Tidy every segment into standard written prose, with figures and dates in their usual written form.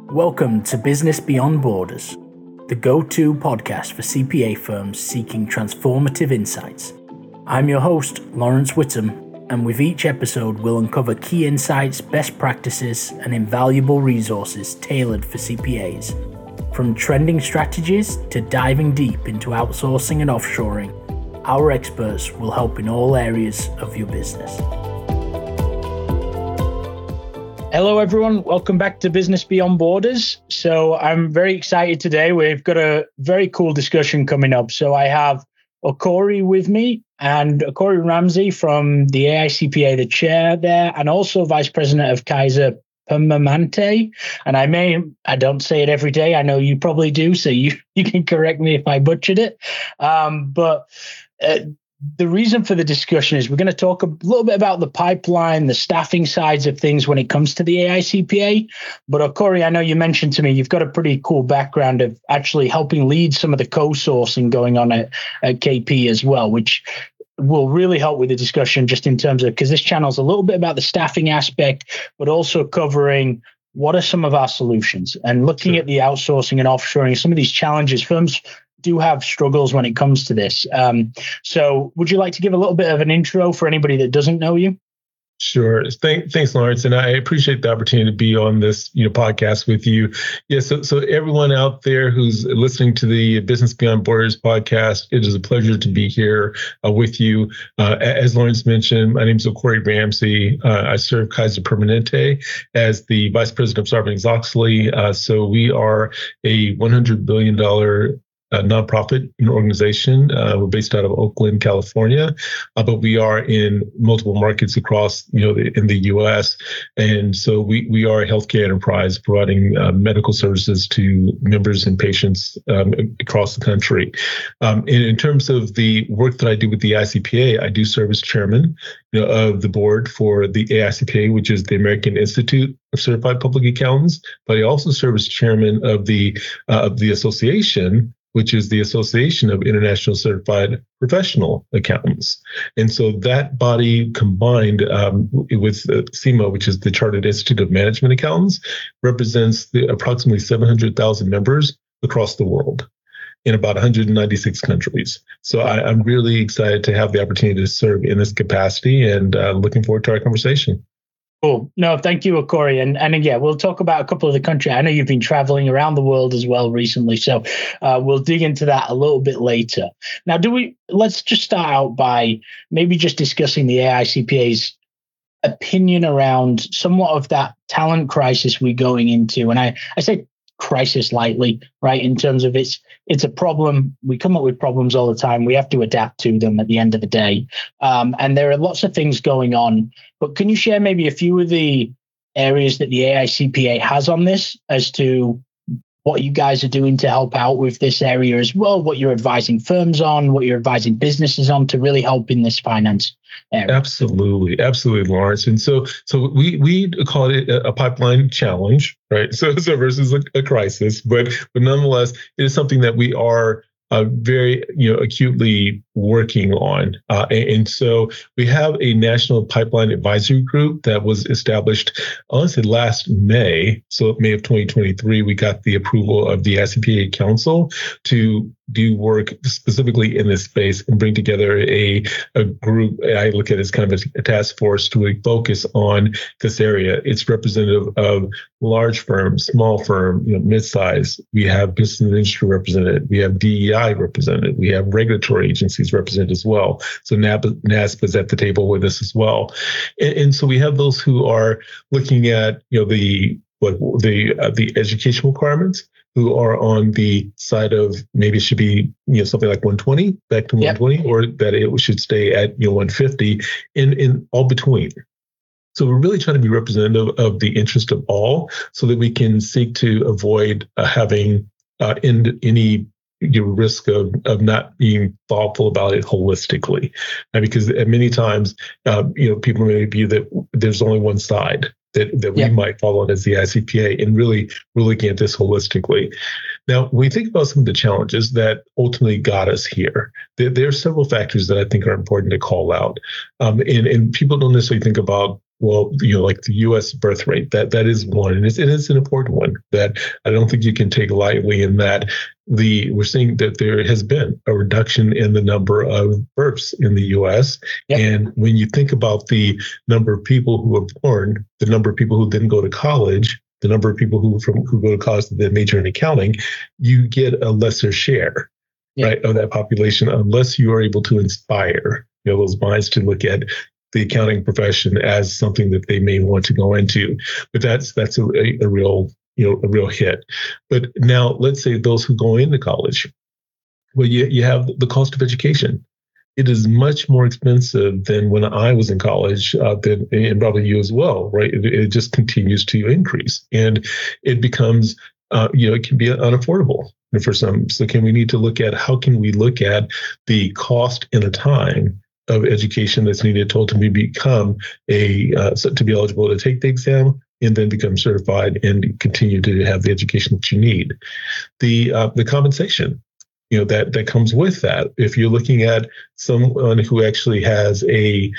Welcome to Business Beyond Borders, the go-to podcast for CPA firms seeking transformative insights. I'm your host, Lawrence Whittam, and with each episode we'll uncover key insights, best practices, and invaluable resources tailored for CPAs. From trending strategies to diving deep into outsourcing and offshoring, our experts will help in all areas of your business. Hello, everyone. Welcome back to Business Beyond Borders. So I'm very excited today. We've got a very cool discussion coming up. So I have Okori with me and Okori Ramsey from the AICPA, the chair there, and also Vice President of Kaiser Permanente. And I don't say it every day. I know you probably do. So you can correct me if I butchered it. The reason for the discussion is we're going to talk a little bit about the pipeline, the staffing sides of things when it comes to the AICPA. But Okori, I know you mentioned to me you've got a pretty cool background of actually helping lead some of the co-sourcing going on at KP as well, which will really help with the discussion just in terms of, because this channel's a little bit about the staffing aspect, but also covering what are some of our solutions and looking at the outsourcing and offshoring, some of these challenges firms do have struggles when it comes to this. So would you like to give a little bit of an intro for anybody that doesn't know you? Sure. Thanks, Lawrence. And I appreciate the opportunity to be on this podcast with you. Yeah, so everyone out there who's listening to the Business Beyond Borders podcast, it is a pleasure to be here with you. As Lawrence mentioned, my name is Okori Ramsey. I serve Kaiser Permanente as the Vice President of Sarbanes-Oxley. So we are a $100 billion nonprofit organization. We're based out of Oakland, California, but we are in multiple markets across, in the U.S. And so we are a healthcare enterprise providing medical services to members and patients across the country. In terms of the work that I do with the AICPA, I do serve as chairman of the board for the AICPA, which is the American Institute of Certified Public Accountants. But I also serve as chairman of the association, which is the Association of International Certified Professional Accountants. And so that body combined with CIMA, which is the Chartered Institute of Management Accountants, represents approximately 700,000 members across the world in about 196 countries. So I'm really excited to have the opportunity to serve in this capacity and looking forward to our conversation. Cool. No, thank you, Okori. And yeah, we'll talk about a couple of the countries. I know you've been traveling around the world as well recently, so we'll dig into that a little bit later. Now, let's just start out by maybe just discussing the AICPA's opinion around somewhat of that talent crisis we're going into. And I say crisis lightly, right? In terms of it's a problem. We come up with problems all the time. We have to adapt to them at the end of the day. And there are lots of things going on. But can you share maybe a few of the areas that the AICPA has on this as to what you guys are doing to help out with this area as well, what you're advising firms on, what you're advising businesses on to really help in this finance area? Absolutely, Lawrence. And so we call it a pipeline challenge, right? So versus a crisis, but nonetheless, it is something that we are very acutely working on. And so we have a national pipeline advisory group that was established, honestly, last May. So May of 2023, we got the approval of the AICPA Council to do work specifically in this space and bring together a group. I look at it as kind of a task force to really focus on this area. It's representative of large firms, small firm, mid-size. We have business and industry represented. We have DEI represented. We have regulatory agencies represented as well. So NASPA is at the table with us as well. And so we have those who are looking at the education requirements, who are on the side of maybe it should be something like 120, back to 120, or that it should stay at 150, in all between. So we're really trying to be representative of the interest of all, so that we can seek to avoid having any risk of not being thoughtful about it holistically, because many times people may view that there's only one side that we might follow as the AICPA, and really looking at this holistically. Now, when we think about some of the challenges that ultimately got us here, there are several factors that I think are important to call out. And people don't necessarily think about well, like the U.S. birth rate, that is one, and it's an important one that I don't think you can take lightly. In that we're seeing that there has been a reduction in the number of births in the U.S. Yep. And when you think about the number of people who are born, the number of people who then go to college, the number of people who go to college that major in accounting, you get a lesser share, right, of that population, unless you are able to inspire those minds to look at the accounting profession as something that they may want to go into. But that's a real hit. But now let's say those who go into college, well, you have the cost of education. It is much more expensive than when I was in college, and probably you as well, right? It just continues to increase, and it becomes, it can be unaffordable for some. So we need to look at how can we look at the cost and the time of education that's needed to ultimately become to be eligible to take the exam and then become certified and continue to have the education that you need. The compensation, that comes with that. If you're looking at someone who actually has a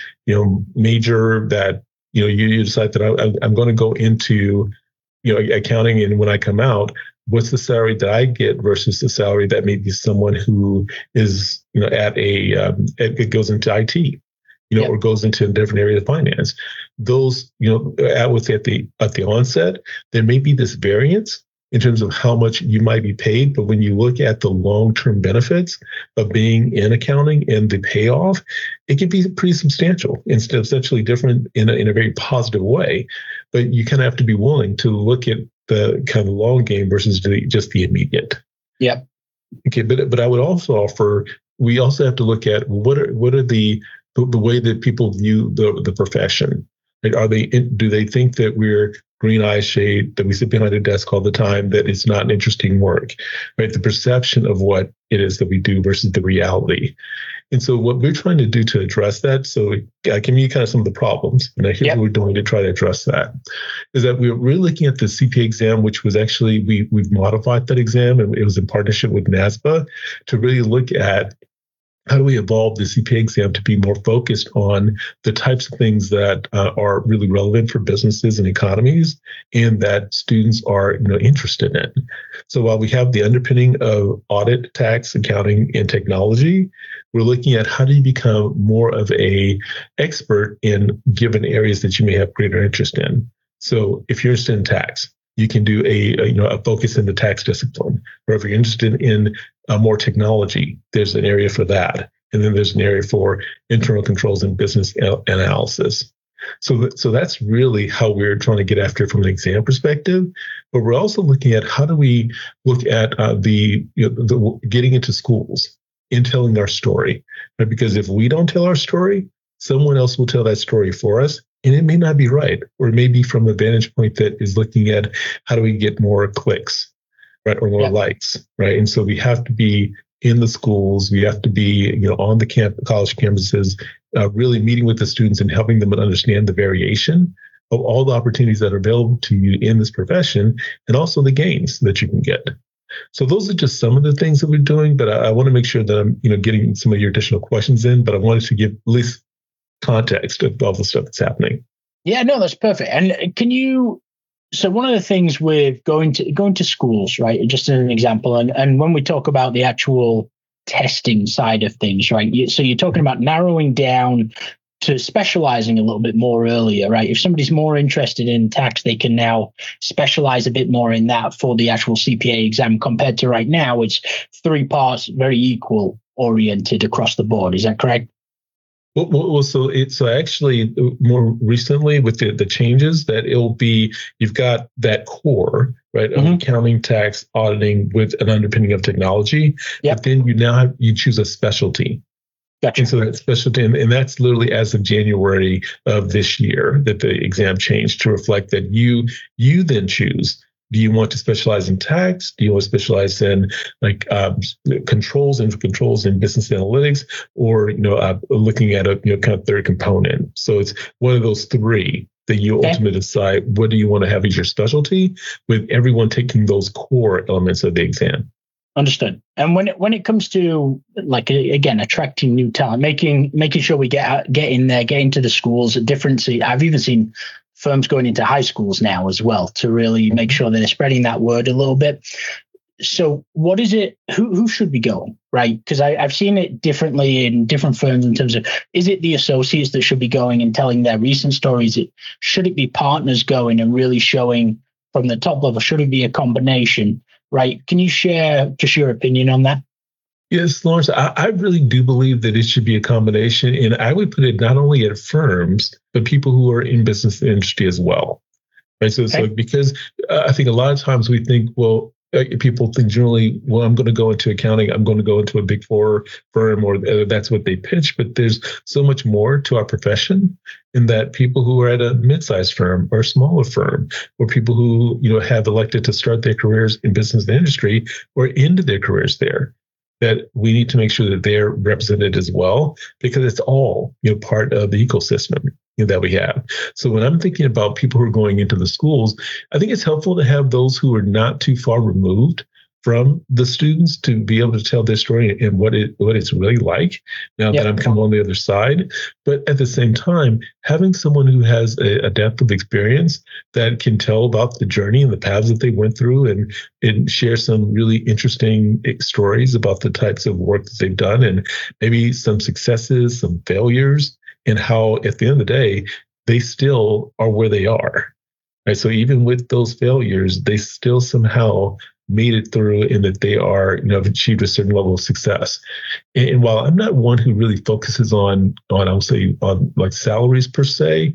major that you decide that I'm going to go into accounting, and when I come out, what's the salary that I get versus the salary that maybe someone who is at it goes into IT, or goes into a different area of finance. Those I would say at the onset there may be this variance in terms of how much you might be paid, but when you look at the long-term benefits of being in accounting and the payoff, it can be pretty substantial and essentially different in a very positive way. But you kind of have to be willing to look at the kind of long game versus just the immediate. Yeah. Okay, but I would also offer, we also have to look at what are the way that people view the profession. Like, do they think that we're green eye shade, that we sit behind a desk all the time, that it's not an interesting work, right? The perception of what it is that we do versus the reality. And so what we're trying to do to address that, so I can give you kind of some of the problems, and here's what we're doing to try to address that, is that we're really looking at the CPA exam, which was actually, we've modified that exam, and it was in partnership with NASBA to really look at how do we evolve the CPA exam to be more focused on the types of things that are really relevant for businesses and economies, and that students are interested in. So while we have the underpinning of audit, tax, accounting, and technology, we're looking at how do you become more of a expert in given areas that you may have greater interest in. So if you're interested in tax, you can do a focus in the tax discipline. Or if you're interested in more technology, there's an area for that. And then there's an area for internal controls and business analysis. So that's really how we're trying to get after it from an exam perspective. But we're also looking at how do we look at the getting into schools and telling our story. Right? Because if we don't tell our story, someone else will tell that story for us. And it may not be right, or it may be from a vantage point that is looking at how do we get more clicks, right, or more likes, right? And so we have to be in the schools, we have to be, on the college campuses, really meeting with the students and helping them understand the variation of all the opportunities that are available to you in this profession, and also the gains that you can get. So those are just some of the things that we're doing, but I want to make sure that I'm, getting some of your additional questions in, but I wanted to give at least context of all the stuff that's happening. Yeah, no, that's perfect. And so one of the things with going to schools, right, just as an example, and when we talk about the actual testing side of things, right, so you're talking about narrowing down to specializing a little bit more earlier, right? If somebody's more interested in tax, they can now specialize a bit more in that for the actual CPA exam, compared to right now, it's 3 parts, very equal oriented across the board. Is that correct? Well, so actually more recently with the changes that you've got that core, right, of accounting, tax, auditing with an underpinning of technology. But then you choose a specialty. Gotcha. And so that specialty, and that's literally as of January of this year that the exam changed to reflect that you then choose. Do you want to specialize in tax? Do you want to specialize in controls and business analytics, or looking at a kind of third component? So it's one of those 3 that you ultimately decide what do you want to have as your specialty, with everyone taking those core elements of the exam. Understood. And when it comes to, like, again, attracting new talent, making sure we get in there, get into the schools at different. I've even seen firms going into high schools now as well to really make sure that they're spreading that word a little bit. So what is it? Who should be going, right? Because I've seen it differently in different firms in terms of, is it the associates that should be going and telling their recent stories? Should it be partners going and really showing from the top level? Should it be a combination? Right. Can you share just your opinion on that? Yes, Lawrence, I really do believe that it should be a combination. And I would put it not only at firms, but people who are in business industry as well. Right. So because I think a lot of times we think, well, people think generally, well, I'm going to go into accounting, I'm going to go into a big four firm, or that's what they pitch. But there's so much more to our profession in that people who are at a mid-sized firm or a smaller firm, or people who, have elected to start their careers in business and industry or into their careers there, that we need to make sure that they're represented as well, because it's all, part of the ecosystem that we have. So when I'm thinking about people who are going into the schools, I think it's helpful to have those who are not too far removed from the students to be able to tell their story and what it's really like now that I'm coming on the other side. But at the same time, having someone who has a depth of experience that can tell about the journey and the paths that they went through and share some really interesting stories about the types of work that they've done, and maybe some successes, some failures, and how at the end of the day, they still are where they are. Right? So even with those failures, they still somehow made it through, and that they are, have achieved a certain level of success. And while I'm not one who really focuses on I would say on like salaries per se,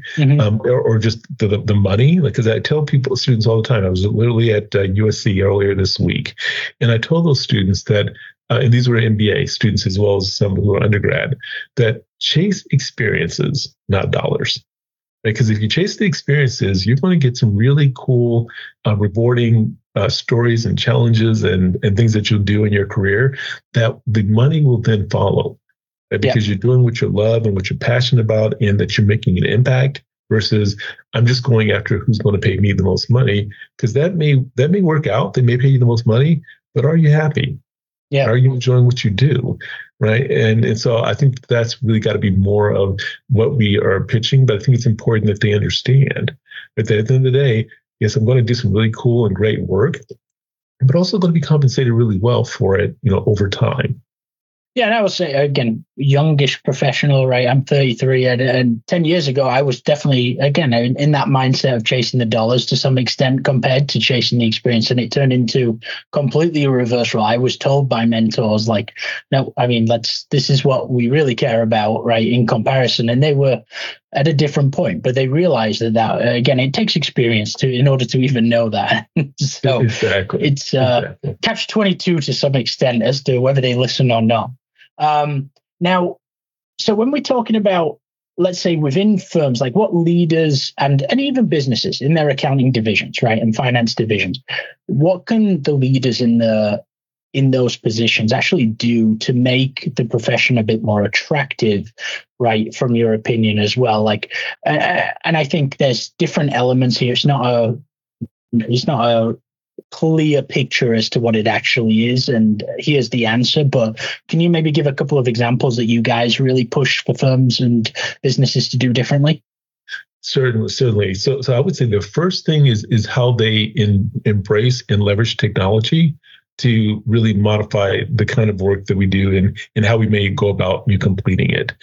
or just the money, because I tell students all the time. I was literally at USC earlier this week, and I told those students that, and these were MBA students as well as some who are undergrad, that chase experiences, not dollars. Because if you chase the experiences, you're going to get some really cool, rewarding stories and challenges and things that you'll do in your career, that the money will then follow. Right? Because you're doing what you love and what you're passionate about, and that you're making an impact, versus I'm just going after who's going to pay me the most money. Because that may work out. They may pay you the most money, but are you happy? Yeah. Are you enjoying what you do? Right. And so I think that's really got to be more of what we are pitching. But I think it's important that they understand that at the end of the day, yes, I'm going to do some really cool and great work, but also going to be compensated really well for it, over time. Yeah, and I would say, again, youngish professional, right? I'm 33, and 10 years ago, I was definitely, again, in that mindset of chasing the dollars to some extent compared to chasing the experience, and it turned into completely a reverse role. I was told by mentors, like, no, I mean, this is what we really care about, right, in comparison, and they were at a different point, but they realized that again, it takes experience in order to even know that. So exactly. It's catch-22 to some extent as to whether they listen or not. Now, so when we're talking about, let's say within firms, like what leaders and even businesses in their accounting divisions, right, and finance divisions, what can the leaders in those positions actually do to make the profession a bit more attractive, right, from your opinion as well? Like, and I think there's different elements here. It's not a clear picture as to what it actually is, and here's the answer. But can you maybe give a couple of examples that you guys really push for firms and businesses to do differently? Certainly. So I would say the first thing is how they embrace and leverage technology to really modify the kind of work that we do and how we may go about completing it.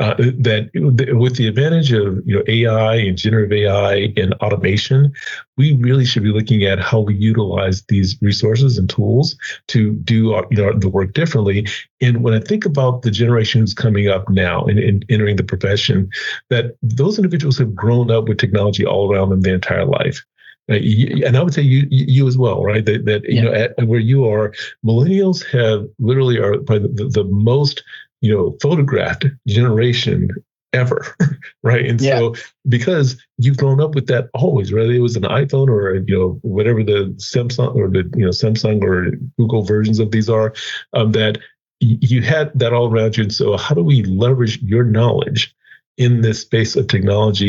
With the advantage of AI and generative AI and automation, we really should be looking at how we utilize these resources and tools to do the work differently. And when I think about the generation who's coming up now and entering the profession, that those individuals have grown up with technology all around them their entire life. And I would say you as well, right? That at where you are, millennials literally are the most photographed generation ever, right? And so because you've grown up with that always, whether it was an iPhone or whatever the Samsung or the Samsung or Google versions of these are, that you had that all around you. And so how do we leverage your knowledge in this space of technology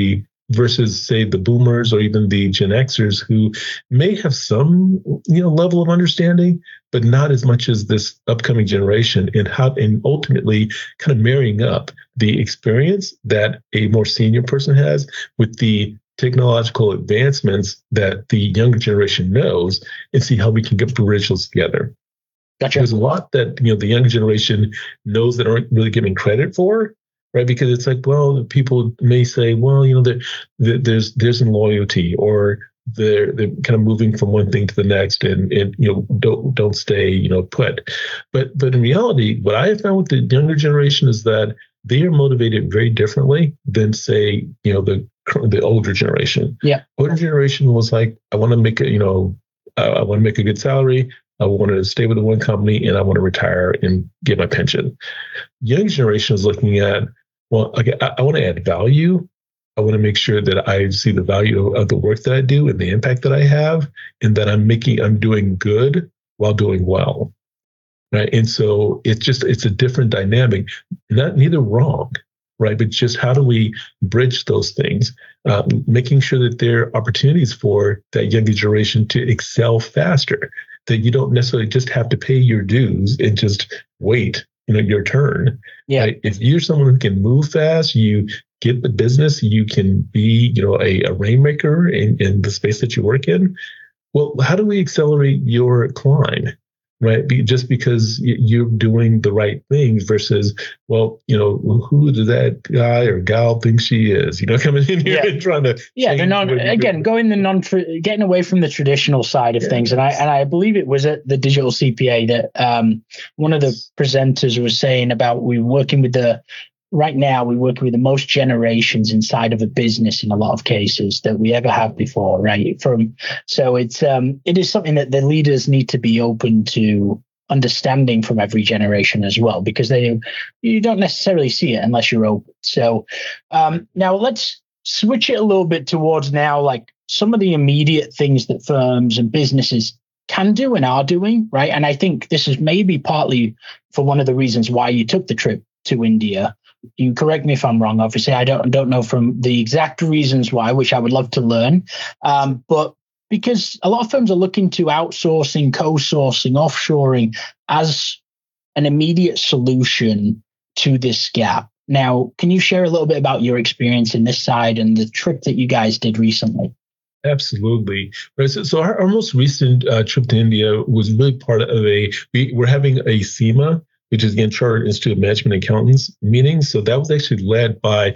versus, say, the boomers or even the Gen Xers who may have some, level of understanding, but not as much as this upcoming generation, and ultimately kind of marrying up the experience that a more senior person has with the technological advancements that the younger generation knows, and see how we can bridge those together. Gotcha. There's a lot that the younger generation knows that aren't really giving credit for, right? Because it's like, well, people may say, well, there's loyalty, or they're kind of moving from one thing to the next, and don't stay put. But in reality, what I have found with the younger generation is that they are motivated very differently than, say, the older generation. Yeah, older generation was like, I want to make I want to make a good salary. I want to stay with the one company, and I want to retire and get my pension. Young generation is looking at, well, okay, I want to add value. I want to make sure that I see the value of the work that I do and the impact that I have, and that I'm doing good while doing well. Right. And so it's a different dynamic, neither wrong, right? But just how do we bridge those things, making sure that there are opportunities for that younger generation to excel faster, that you don't necessarily just have to pay your dues and just wait, your turn. Yeah. Right? If you're someone who can move fast, you get the business, you can be, a rainmaker in the space that you work in. Well, how do we accelerate your climb? Right. Just because you're doing the right things versus, well, who does that guy or gal think she is, coming in here and trying to. Yeah. Getting away from the traditional side of things. And I believe it was at the Digital CPA that one of the presenters was saying about right now we're working with the most generations inside of a business in a lot of cases that we ever have before, right? So it is something that the leaders need to be open to understanding from every generation as well, because you don't necessarily see it unless you're open. So now let's switch it a little bit towards now, like some of the immediate things that firms and businesses can do and are doing, right? And I think this is maybe partly for one of the reasons why you took the trip to India. You correct me if I'm wrong. Obviously, I don't know from the exact reasons why, which I would love to learn. But because a lot of firms are looking to outsourcing, co-sourcing, offshoring as an immediate solution to this gap. Now, can you share a little bit about your experience in this side and the trip that you guys did recently? Absolutely. Right. So our most recent trip to India was really part of we're having a SEMA, which is, again, Chartered Institute of Management Accountants meeting. So that was actually led by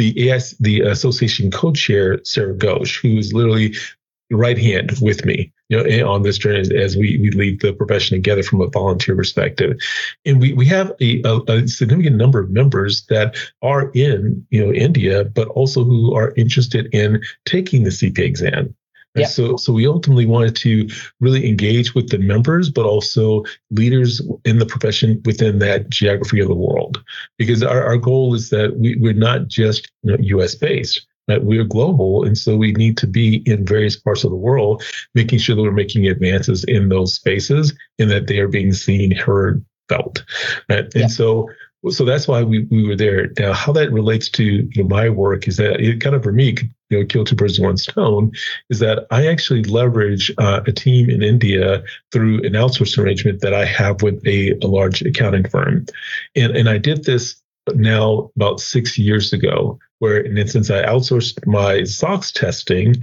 the association co-chair, Sarah Ghosh, who is literally right hand with me, on this journey as we lead the profession together from a volunteer perspective. And we have a significant number of members that are in, India, but also who are interested in taking the CPA exam. Yeah. So we ultimately wanted to really engage with the members, but also leaders in the profession within that geography of the world, because our goal is that we're not just U.S. based. Right? We're global, and so we need to be in various parts of the world, making sure that we're making advances in those spaces and that they are being seen, heard, felt. Right? Yeah. And so that's why we were there. Now, how that relates to my work is that it kind of, for me, kill two birds with one stone, is that I actually leverage a team in India through an outsourcing arrangement that I have with a large accounting firm. And I did this now about 6 years ago, where in instance I outsourced my SOX testing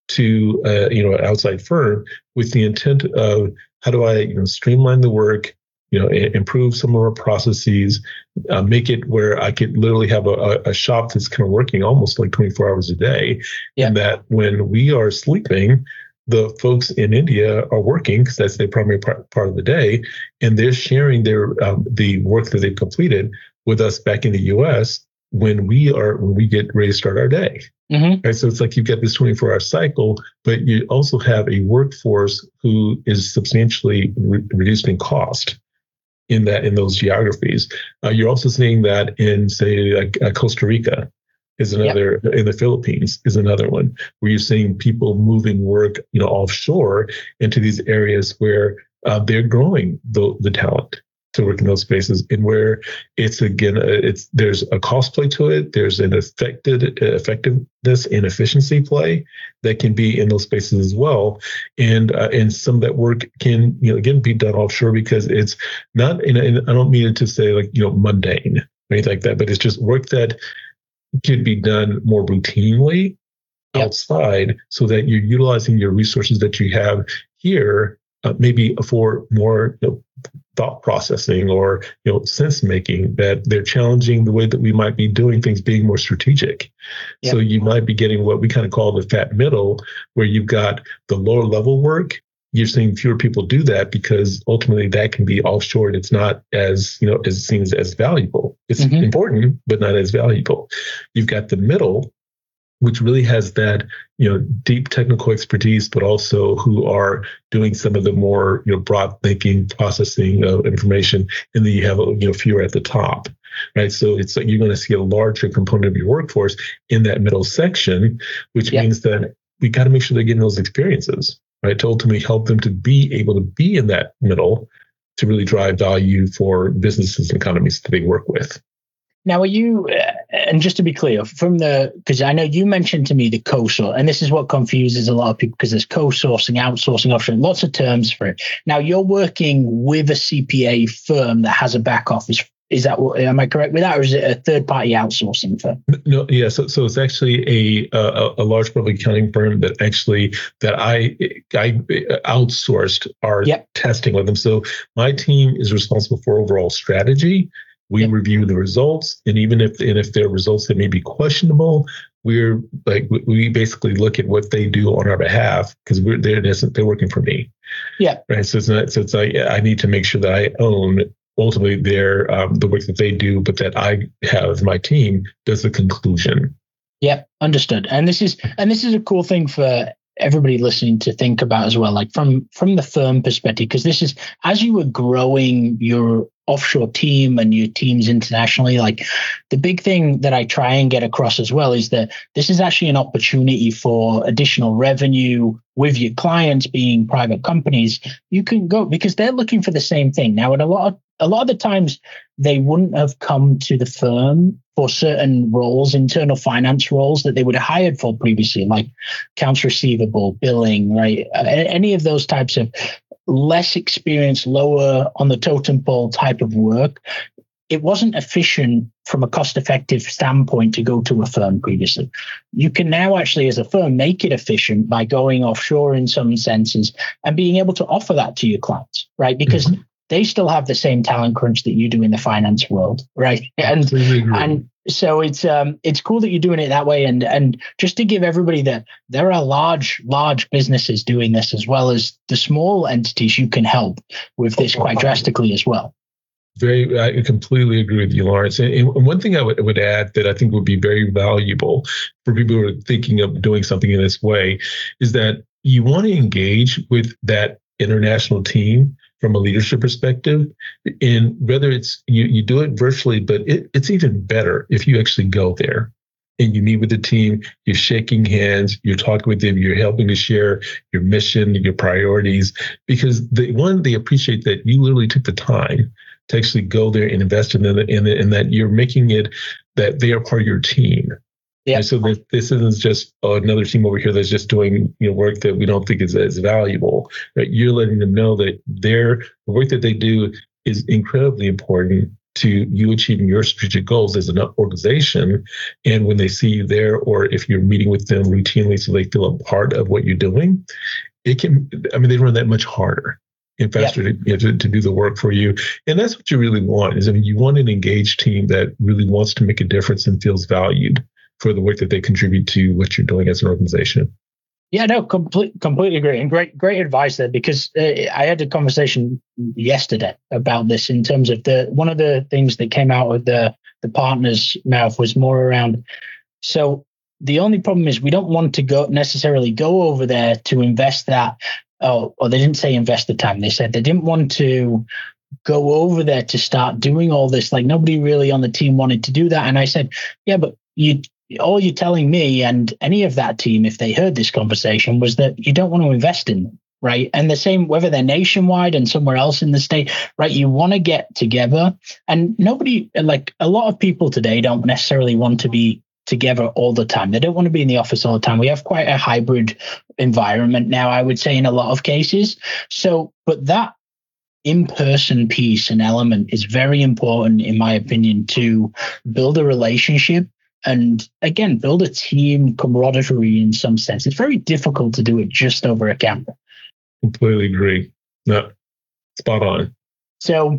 to an outside firm with the intent of how do I streamline the work, improve some of our processes, make it where I could literally have a shop that's kind of working almost like 24 hours a day. Yeah. And that when we are sleeping, the folks in India are working, because that's their primary part of the day, and they're sharing the work that they've completed with us back in the U.S. when we get ready to start our day. Mm-hmm. Right? So it's like you've got this 24-hour cycle, but you also have a workforce who is substantially reduced in cost in those geographies. You're also seeing that in, say, like Costa Rica is another, yep. In the Philippines is another one, where you're seeing people moving work, offshore into these areas where they're growing the talent. to work in those spaces, and where it's again, there's a cost play to it. There's an effectiveness and efficiency play that can be in those spaces as well, and some of that work can again be done offshore because it's not. And I don't mean it to say like mundane or anything like that, but it's just work that can be done more routinely outside, so that you're utilizing your resources that you have here, maybe for more thought processing or sense making, that they're challenging the way that we might be doing things, being more strategic. So you might be getting what we kind of call the fat middle, where you've got the lower level work. You're seeing fewer people do that because ultimately that can be offshore and it's not as as seen as valuable. It's important, but not as valuable. You've got the middle, which really has that deep technical expertise, but also who are doing some of the more broad thinking, processing of information, and then you have fewer at the top, right? So it's like you're going to see a larger component of your workforce in that middle section, which means that we got to make sure they're getting those experiences, right? To ultimately help them to be able to be in that middle to really drive value for businesses and economies that they work with. Now, are you, and just to be clear, because I know you mentioned to me the co-source, and this is what confuses a lot of people because there's co-sourcing, outsourcing, offshore, lots of terms for it. Now, you're working with a CPA firm that has a back office. Is that am I correct with that, or is it a third-party outsourcing firm? No, yeah. So it's actually a large public accounting firm that I outsourced our testing with them. So my team is responsible for overall strategy. We review the results, and even if there are results that may be questionable, we basically look at what they do on our behalf because they're working for me. Yeah. Right. So it's like I need to make sure that I own ultimately their the work that they do, but that I have my team does the conclusion. Yeah, understood. And this is a cool thing for everybody listening to think about as well, like from the firm perspective, because this is as you were growing your offshore team and your teams internationally, like the big thing that I try and get across as well is that this is actually an opportunity for additional revenue with your clients being private companies. You can go because they're looking for the same thing. Now, and a lot of the times they wouldn't have come to the firm for certain roles, internal finance roles that they would have hired for previously, like accounts receivable, billing, right? Any of those types of less experienced, lower on the totem pole type of work. It wasn't efficient from a cost-effective standpoint to go to a firm previously. You can now actually, as a firm, make it efficient by going offshore in some senses and being able to offer that to your clients, right? Because they still have the same talent crunch that you do in the finance world, right? And so it's cool that you're doing it that way. And just to give everybody that there are large businesses doing this as well as the small entities you can help with this quite drastically as well. I completely agree with you, Lawrence. And one thing I would add that I think would be very valuable for people who are thinking of doing something in this way is that you want to engage with that international team from a leadership perspective, and whether it's you do it virtually, but it's even better if you actually go there and you meet with the team, you're shaking hands, you're talking with them, you're helping to share your mission, your priorities, because they appreciate that you literally took the time to actually go there and invest in them, and that you're making it that they are part of your team. Yeah. And so this isn't just another team over here that's just doing work that we don't think is as valuable. Right? You're letting them know that the work that they do is incredibly important to you achieving your strategic goals as an organization. And when they see you there, or if you're meeting with them routinely so they feel a part of what you're doing, they run that much harder and faster to do the work for you. And that's what you really want you want an engaged team that really wants to make a difference and feels valued for the work that they contribute to what you're doing as an organization. Yeah, no, completely agree. And great advice there, because I had a conversation yesterday about this in terms of one of the things that came out of the partner's mouth was more around. So the only problem is we don't want to necessarily go over there to invest that. Or they didn't say invest the time. They said they didn't want to go over there to start doing all this. Like nobody really on the team wanted to do that. And I said, yeah, but all you're telling me and any of that team, if they heard this conversation, was that you don't want to invest in them, right? And the same, whether they're nationwide and somewhere else in the state, right? You want to get together, and nobody, like a lot of people today don't necessarily want to be together all the time. They don't want to be in the office all the time. We have quite a hybrid environment now, I would say, in a lot of cases. So, but that in-person piece and element is very important, in my opinion, to build a relationship and, again, build a team camaraderie in some sense. It's very difficult to do it just over a camera. Completely agree. No, spot on. So,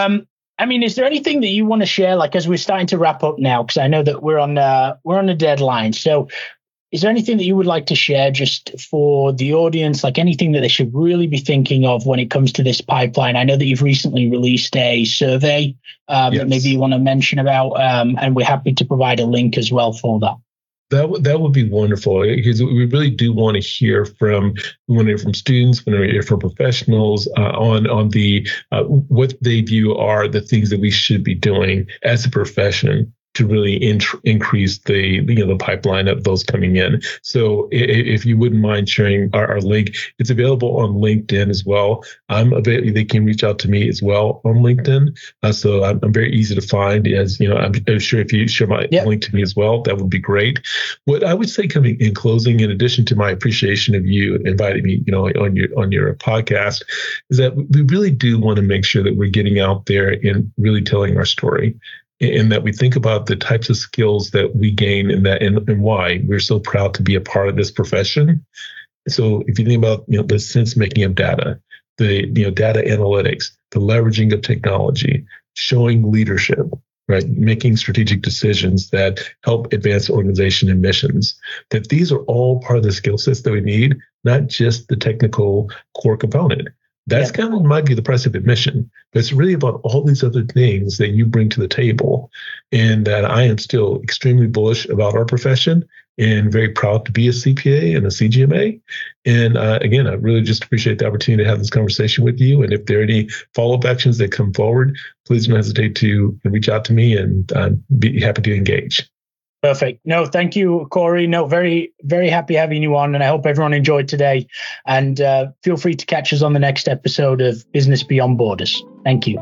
I mean, is there anything that you want to share, like as we're starting to wrap up now, because I know that we're on a deadline. So is there anything that you would like to share just for the audience, like anything that they should really be thinking of when it comes to this pipeline? I know that you've recently released a survey that maybe you want to mention about, and we're happy to provide a link as well for that. That would be wonderful, because we really do want to hear from students, when we hear from professionals on the what they view are the things that we should be doing as a profession to really increase the pipeline of those coming in. So if you wouldn't mind sharing our link, it's available on LinkedIn as well. They can reach out to me as well on LinkedIn. So I'm very easy to find. As you know, I'm sure if you share my link to me as well, that would be great. What I would say, coming in closing, in addition to my appreciation of you inviting me, on your podcast, is that we really do want to make sure that we're getting out there and really telling our story, and that we think about the types of skills that we gain and why we're so proud to be a part of this profession. So if you think about, the sense making of data, the, data analytics, the leveraging of technology, showing leadership, right? Making strategic decisions that help advance organization and missions, that these are all part of the skill sets that we need, not just the technical core component. That's kind of, might be the price of admission, but it's really about all these other things that you bring to the table. And that I am still extremely bullish about our profession and very proud to be a CPA and a CGMA. And again, I really just appreciate the opportunity to have this conversation with you. And if there are any follow-up actions that come forward, please don't hesitate to reach out to me, and I'd be happy to engage. Perfect. No, thank you, Corey. No, very, very happy having you on, and I hope everyone enjoyed today. And feel free to catch us on the next episode of Business Beyond Borders. Thank you.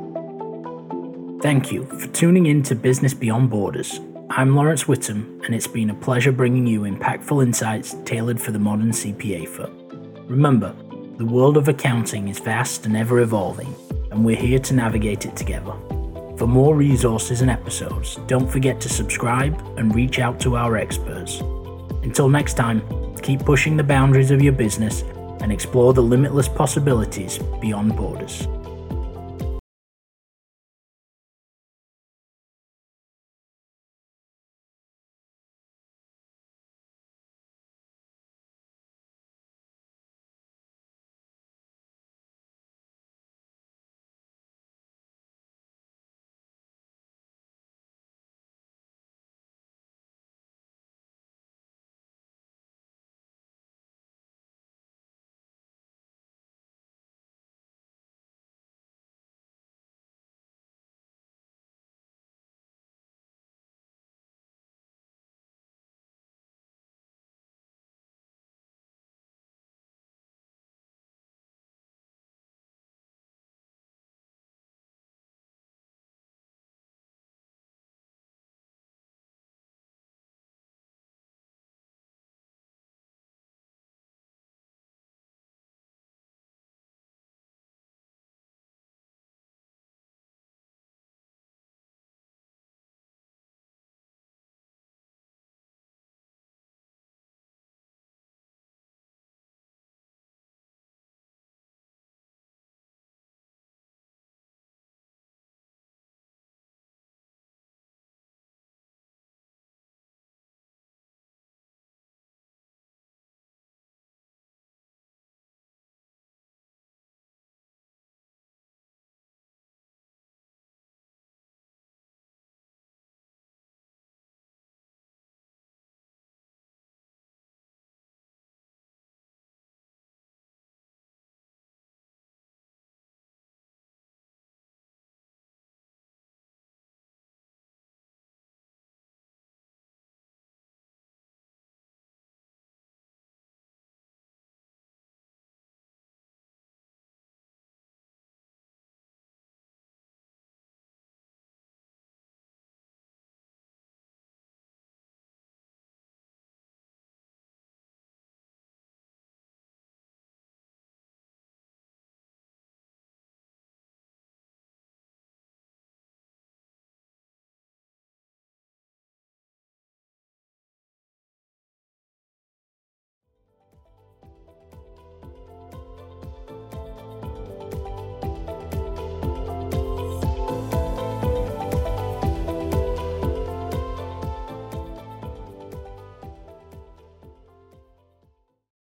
Thank you for tuning in to Business Beyond Borders. I'm Lawrence Whittam, and it's been a pleasure bringing you impactful insights tailored for the modern CPA firm. Remember, the world of accounting is vast and ever evolving, and we're here to navigate it together. For more resources and episodes, don't forget to subscribe and reach out to our experts. Until next time, keep pushing the boundaries of your business and explore the limitless possibilities beyond borders.